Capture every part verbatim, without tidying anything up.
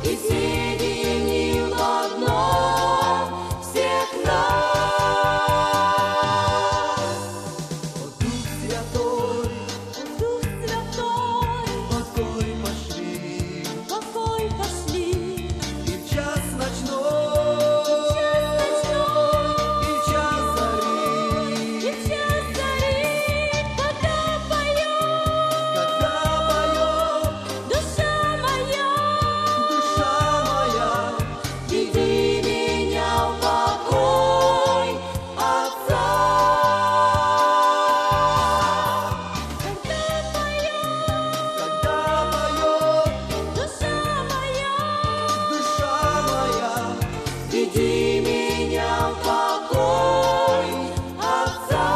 и соединил одно всех нас. О Дух Святой, О Дух Святой, покой пошли, покой пошли, и в час ночной, и в час зари, и в час зари, когда поет, когда поет душа моя, душа моя, веди меня в покой Отца. Когда поет когда поет душа моя, душа моя, веди меня в покой Отца.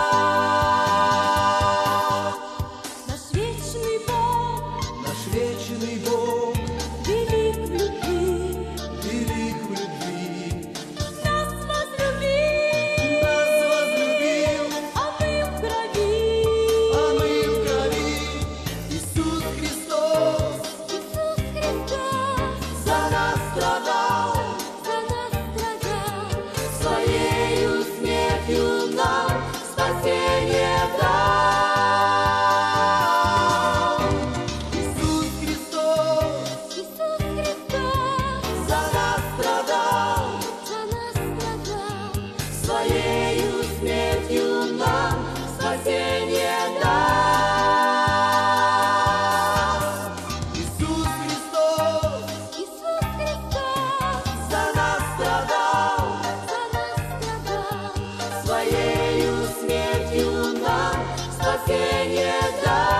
Наш вечный Бог, наш вечный Бог, велик в любви, велик в любви, нас возлюбил, нас возлюбил, а мы в крови, а мы в крови. Иисус Христос Иисус Христос за нас страдал, за нас страдал, своею смертью нам спасение дал. Иисус Христос Иисус Христос за нас страдал, за нас страдал, своею смертью нам спасение дал. Иисус Христос Иисус Христос за нас страдал, за нас страдал, своею смертью нам спасение дал.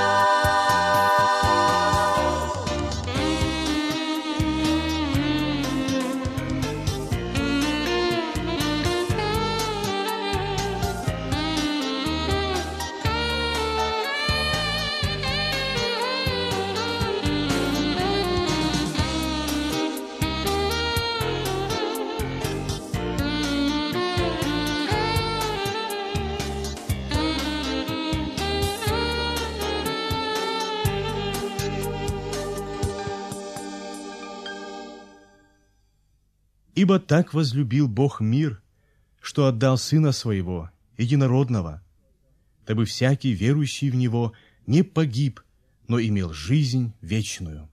Ибо так возлюбил Бог мир, что отдал Сына Своего, Единородного, дабы всякий, верующий в Него, не погиб, но имел жизнь вечную.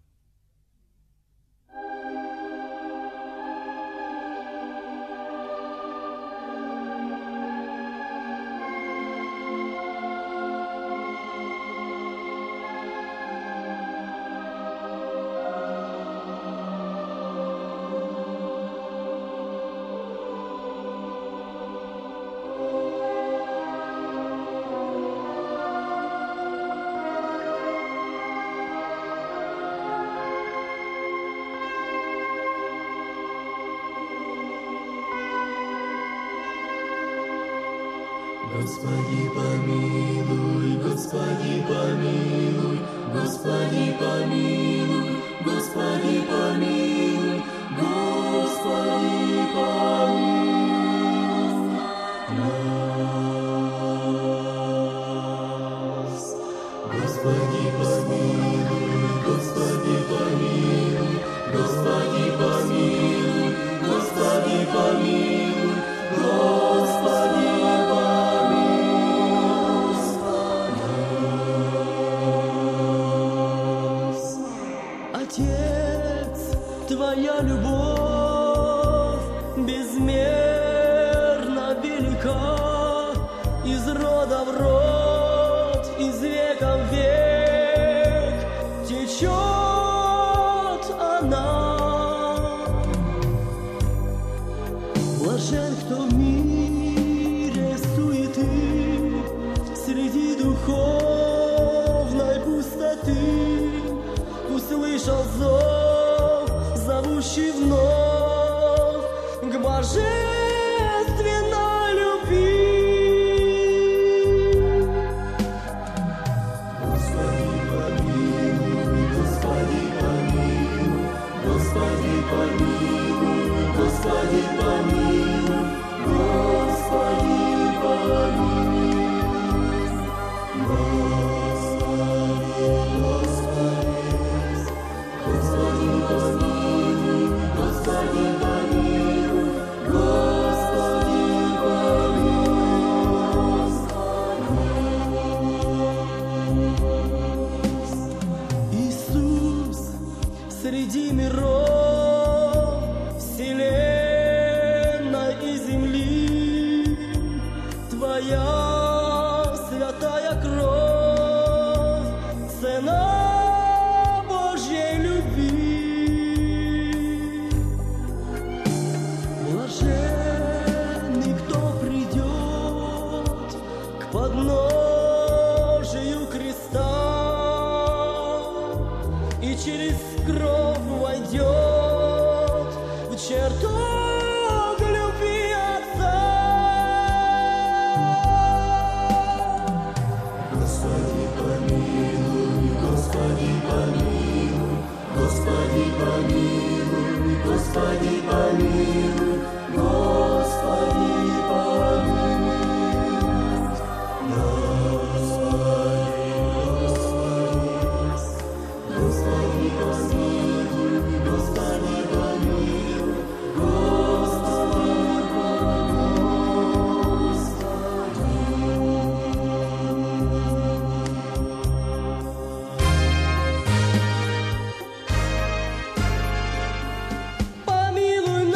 Господи помилуй, Господи помилуй, Господи помилуй, Господи помилуй, Господи помилуй нас. Господи помилуй, Господи помилуй, Господи помилуй, Господи помилуй, Господи Отец, Твоя любовь безмерно велика, из рода в род, из века в век течет она. Блажен, кто в мире суеты, среди духовной пустоты услышал зов, зовущий вновь к божественной любви. Господи помилуй, Господи помилуй, Господи помилуй, Господи помилуй, Господи помилуй, Господи, Господи, Господи помилуй. Господи, помилуй, Господи, помилуй. Господи, Господи, Господи, помилуй, Господи, помилуй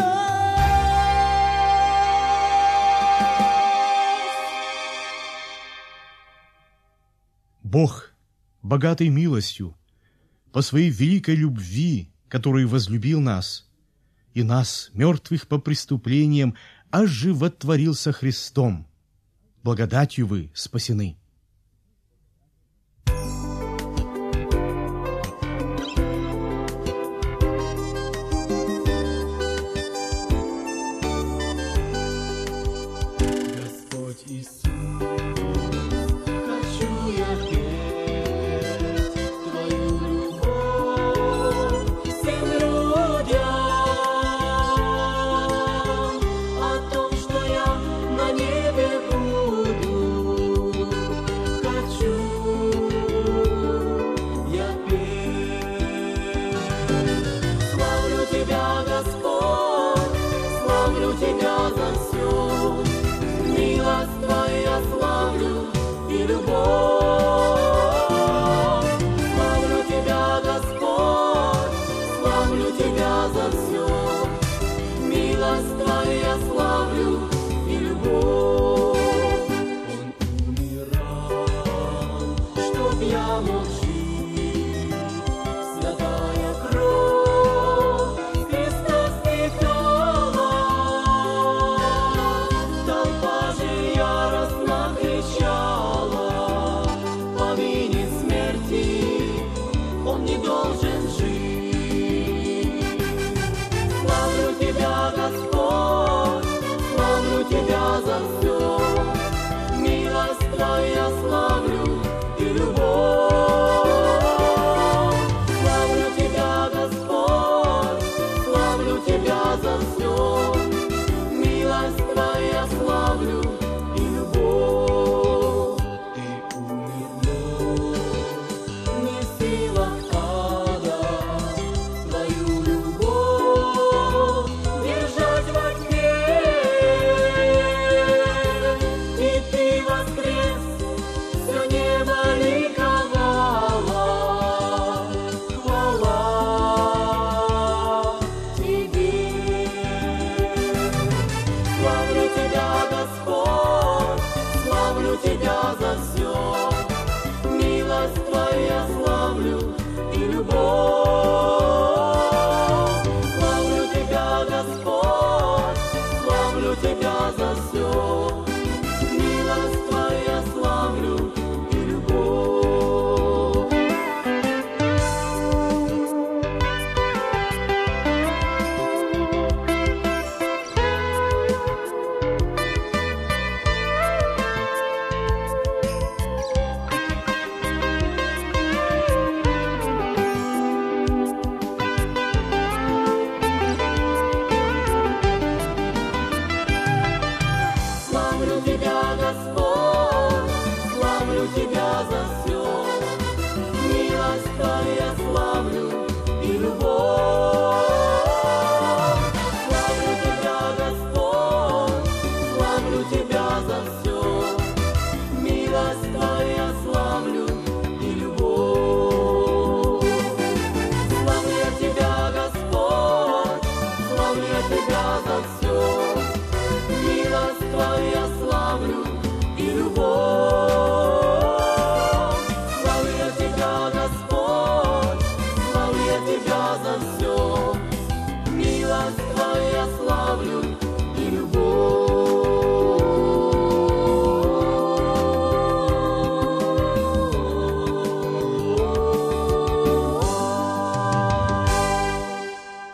Бог, богатый милостью, по своей великой любви, который возлюбил нас, и нас, мертвых по преступлениям, оживотворился Христом. Благодатью вы спасены. Господь Иисус, хочу я петь Твою любовь всем людям, о том, что я на небе буду. Хочу я петь. Славлю Тебя, Господь, славлю Тебя за все. Милость Твоя славлю и любовь. Славлю Тебя, Господь, славлю Тебя за все. Милость Твоя славлю и любовь. Он умирал, чтоб я мог жить. Святая кровь Христа стекала. Толпа же яростно кричала, по вине смерти он не должен жить. Славлю Тебя, Господь, славлю Тебя за все. Милость Твоя славлю и любовь. Славлю Тебя, Господь, славлю Тебя за все. Милость Твоя славлю и любовь. Ты умер, не в силах ада, Твою любовь держать во тьме. И Ты воскрес, все небо ликовало. Хвала Тебе. Славлю Тебя, Господь, славлю Тебя за все. Милость Твоя славлю и любовь. Славлю Тебя, Господь, славлю Тебя за все. Милость Твоя славлю и любовь. Славлю Тебя, Господь, славлю Тебя за все. Милость Твоя славлю и любовь. Славлю Тебя, Господь, славлю Тебя за все. Милость Твоя славлю и любовь. Славлю я Тебя, Господь, славлю я Тебя за все. Милость Твоя славлю и любовь. Славлю я Тебя, Господь, славлю я Тебя за все. Милость Твоя славлю и любовь.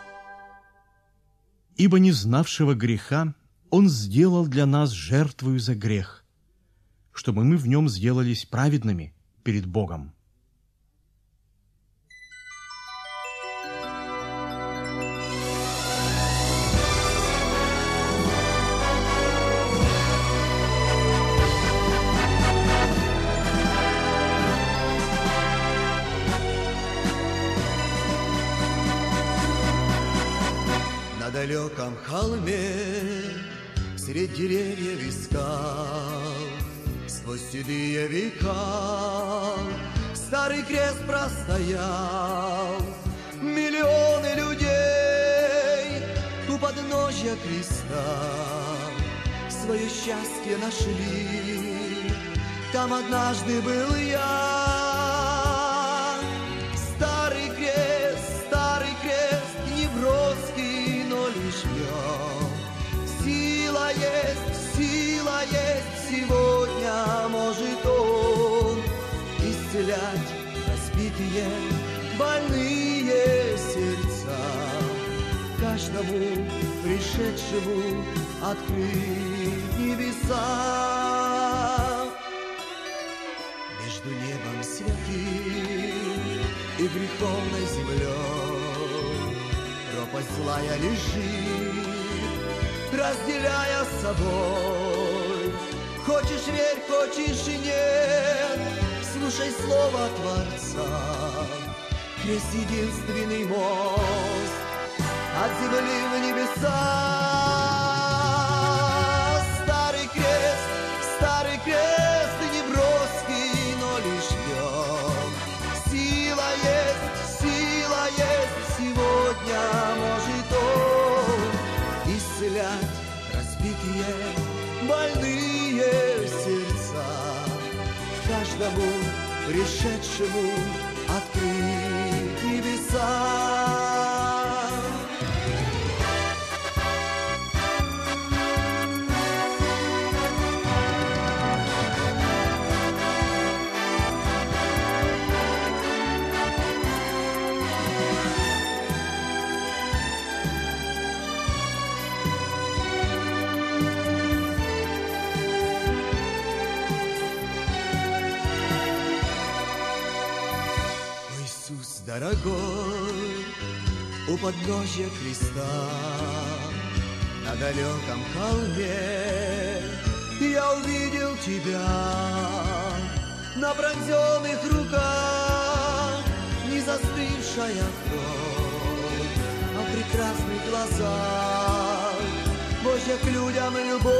Ибо не знавшего греха Он сделал для нас жертвою за грех, чтобы мы в нем сделались праведными перед Богом. далеком холме, средь деревьев и скал, сквозь седые века старый крест простоял. Миллионы людей у подножья креста свое счастье нашли. Там однажды был я. Старый крест, старый крест, не броский, но лишь в нем сила есть, сила есть. Сегодня может он исцелять разбитые, больные сердца, каждому пришедшему открыть небеса. Между небом святым и греховной землей пропасть злая лежит, разделяя с собой. Хочешь верь, хочешь и нет, слушай слово Творца. Крест единственный мост от земли в небеса. Старый крест, старый крест, не броский, но лишь в нем сила есть, сила есть. Сегодня может он исцелять разбитые, больные сердца, каждому пришедшему открыть небеса. Дорогой, у подножья креста, на далеком холме я увидел тебя. На пронзенных руках не застывшая кровь, а в прекрасных глазах Божья к людям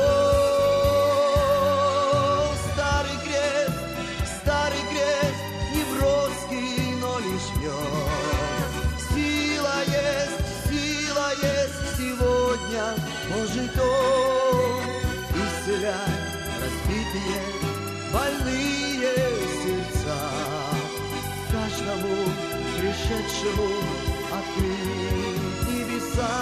любовь. Старый крест, старый крест, не броский, но лишь в нем сила есть, сила есть. Сегодня может он исцелять разбитые, больные сердца, каждому пришедшему открыть небеса.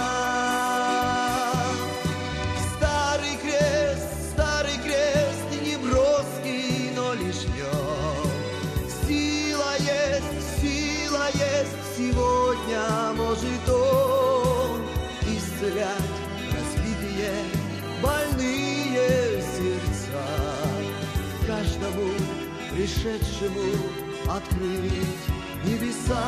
Старый крест, старый крест, не броский, но лишь в нем сила есть, сила есть. Сегодня может он исцелять разбитые, больные сердца, каждому пришедшему открыть небеса.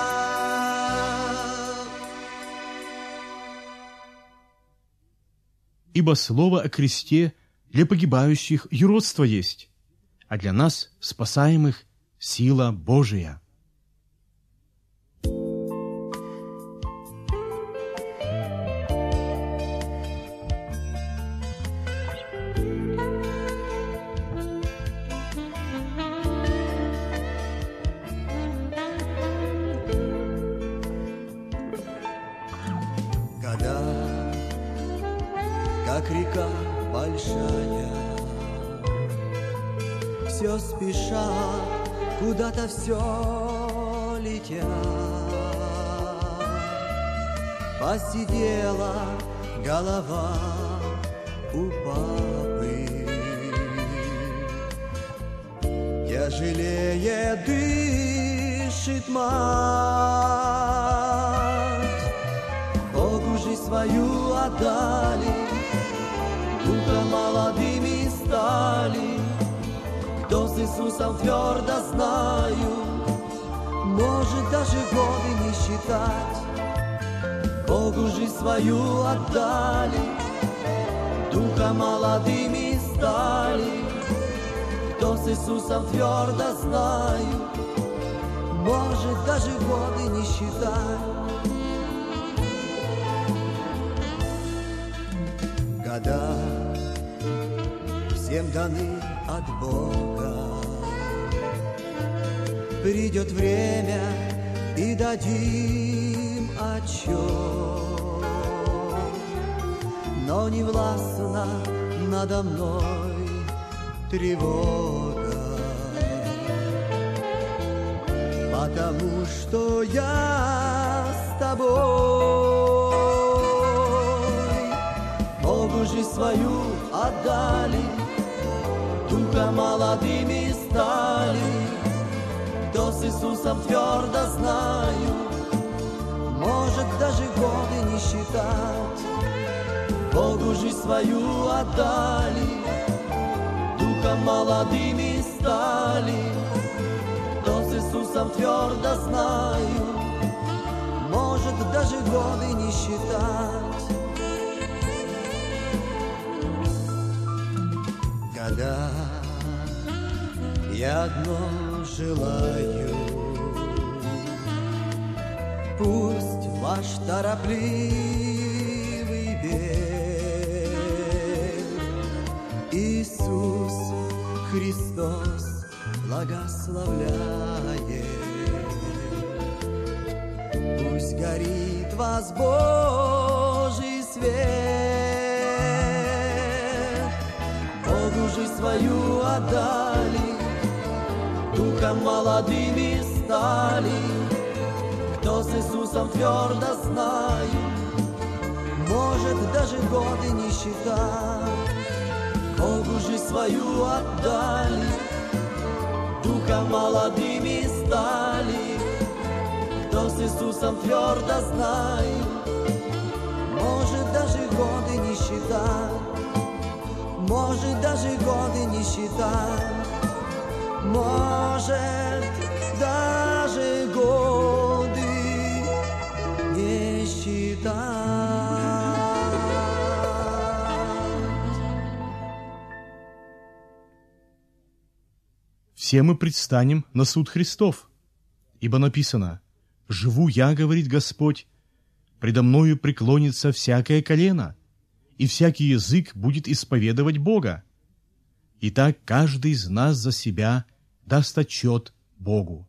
Ибо слово о кресте для погибающих юродство есть, а для нас, спасаемых, сила Божия. Как река большая, все спеша, куда-то все летят. Посидела голова у папы, тяжелее дышит мать. Богу жизнь свою отдали, духа молодыми стали. Кто с Иисусом твердо знаю, может даже годы не считать. Богу жизнь свою отдали, духа молодыми стали. Кто с Иисусом твердо знаю, может даже годы не считать. Года всем даны от Бога. Придет время и дадим отчет, но не властна надо мной тревога, потому что я с тобой. Богу жизнь свою отдали, духа молодыми стали. Кто с Иисусом твердо знаю, может даже годы не считать. Богу жизнь свою отдали, духом молодыми стали. Кто с Иисусом твердо знаю, может даже годы не считать. Года я одно желаю, пусть ваш торопливый бег Иисус Христос благословляет. Пусть горит вас Божий свет. Богу жизнь свою отдали, духом молодыми стали. Кто с Иисусом твердо знаю, может даже годы не считать. Богу жизнь свою отдали, духом молодыми стали. Кто с Иисусом твердо знаю, может даже годы не считать. Может даже годы не считать. Может даже годы не считать. Все мы предстанем на суд Христов, ибо написано: «Живу я, говорит Господь, предо мною преклонится всякое колено, и всякий язык будет исповедовать Бога». Итак, каждый из нас за себя даст отчет Богу.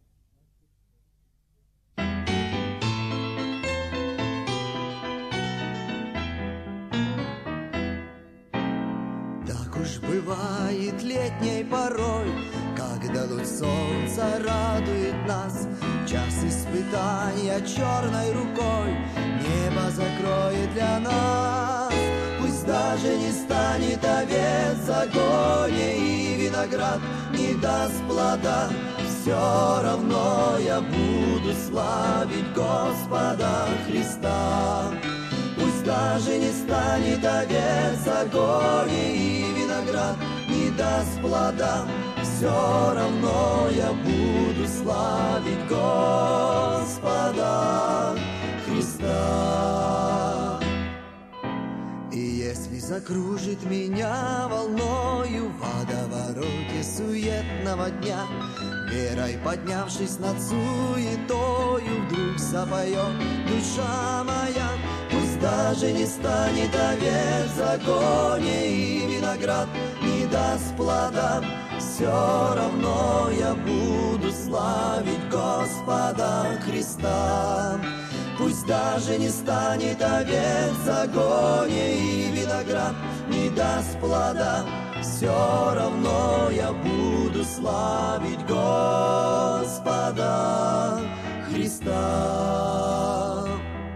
Так уж бывает летней порой, когда луч солнца радует нас. Час испытания черной рукой небо закроет для нас. Пусть даже не станет овец в загоне и виноград не даст плода, все равно я буду славить Господа Христа. Пусть даже не станет овец в загоне и виноград не даст плода, все равно я буду славить Господа Христа. И если закружит меня волною в водовороте суетного дня, верой поднявшись над суетою, вдруг запоет душа моя. Пусть даже не станет овец в загоне и виноград не даст плода, все равно я буду славить Господа Христа. Пусть даже не станет овец в загоне и виноград не даст плода, все равно я буду славить Господа Христа.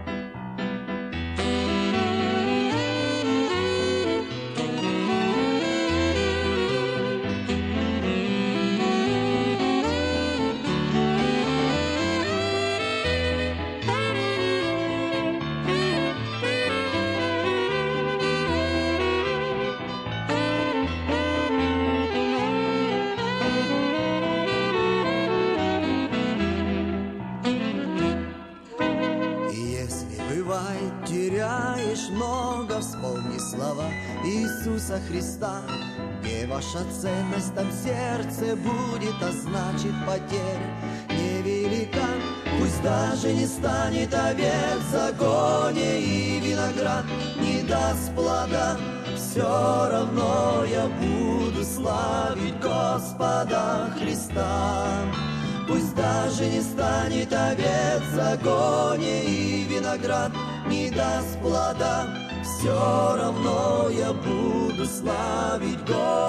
Теряешь много, вспомни слова Иисуса Христа. Где ваша ценность, там сердце будет, а значит потеря невелика. Пусть даже не станет овец в загоне и виноград не даст плода, все равно я буду славить Господа Христа. Пусть даже не станет овец в загоне и виноград не даст плода, все равно я буду славить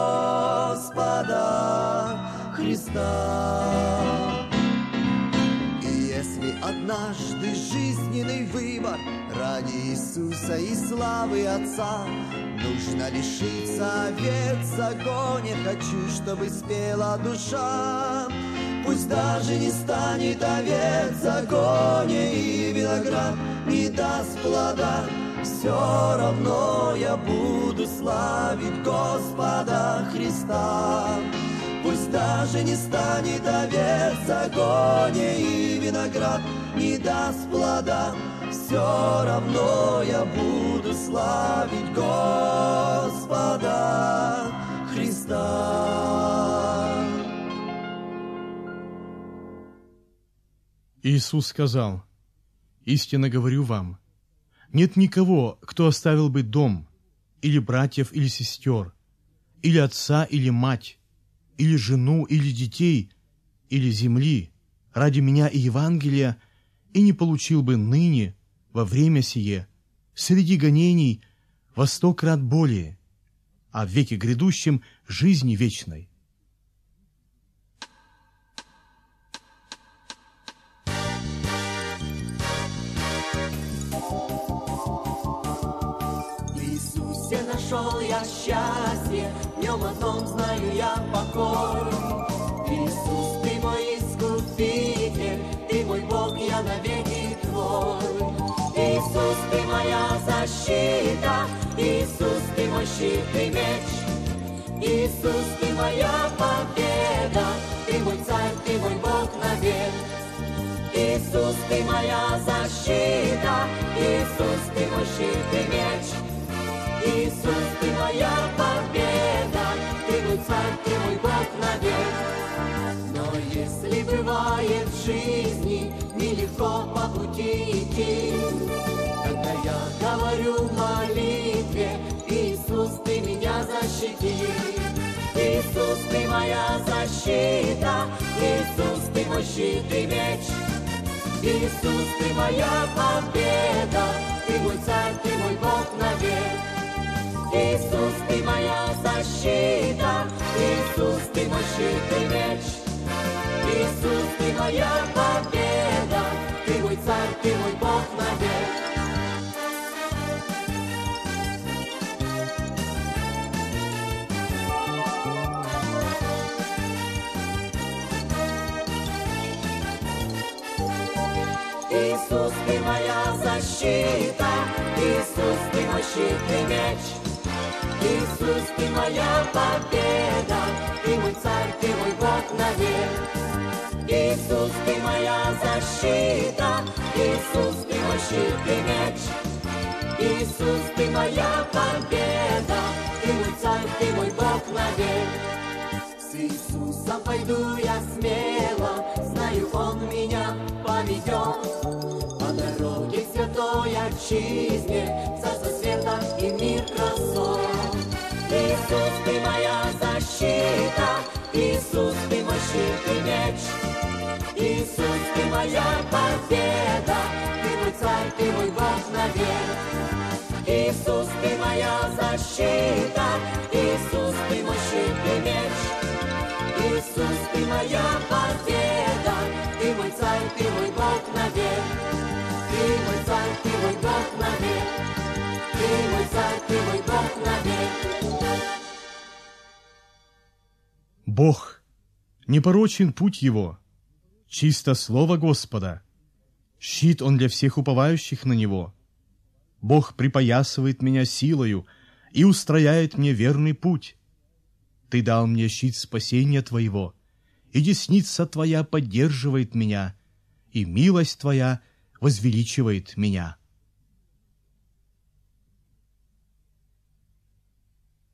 Господа Христа. И если однажды жизненный выбор ради Иисуса и славы Отца нужно лишиться овец в загоне, хочу, чтобы спела душа. Пусть даже не станет овец в загоне и виноград не даст плода, все равно я буду славить Господа Христа. Пусть даже не станет овец в загоне и виноград не даст плода, все равно я буду славить Господа Христа. Иисус сказал: «Истинно говорю вам, нет никого, кто оставил бы дом, или братьев, или сестер, или отца, или мать, или жену, или детей, или земли, ради меня и Евангелия, и не получил бы ныне, во время сие, среди гонений, во сто крат более, а в веке грядущем жизни вечной». В Иисусе нашел я счастье, в нем одном знаю я покой. Иисус, ты мой искупитель, ты мой Бог, я навеки твой. Иисус, ты моя защита, Иисус, ты мой щит и меч. Иисус, ты моя победа, ты мой царь, ты мой Бог навек. Иисус, ты моя защита, Иисус, ты мой щит и меч. Иисус, ты моя победа, ты мой царь, ты мой Бог навек. Но если бывает в жизни нелегко по пути идти, тогда я говорю в молитве: Иисус, ты меня защити. Иисус, ты моя защита, Иисус, ты мой щит и меч. Иисус, ты моя победа, ты мой царь, ты мой Бог навек. Иисус, ты моя защита, Иисус, ты мой щит и меч. Иисус, ты моя победа, ты мой царь, ты мой Бог навек. Иисус, ты моя защита, Иисус, ты мой щит и меч. Иисус, ты моя победа, ты мой царь, ты мой Бог навек. Иисус, ты моя защита, Иисус, ты мой щит и меч. Иисус, ты моя победа, ты мой царь, ты мой Бог навек. С Иисусом пойду я смело, знаю, Он меня поведет по дороге к святой отчизне, царство света и мир красот. Иисус, ты моя защита, Иисус, ты мой щит и меч. Иисус, ты моя победа, ты мой царь, ты мой Бог навек. Иисус, ты моя защита, Иисус, ты мой щит и меч. Иисус, ты моя победа, ты мой царь, ты мой Бог навек. Ты мой царь, ты мой Бог навек. Ты мой царь, ты мой Бог навек. Бог, непорочен путь Его, чисто слово Господа, щит Он для всех уповающих на Него. Бог припоясывает меня силою и устрояет мне верный путь. Ты дал мне щит спасения Твоего, и десница Твоя поддерживает меня, и милость Твоя возвеличивает меня.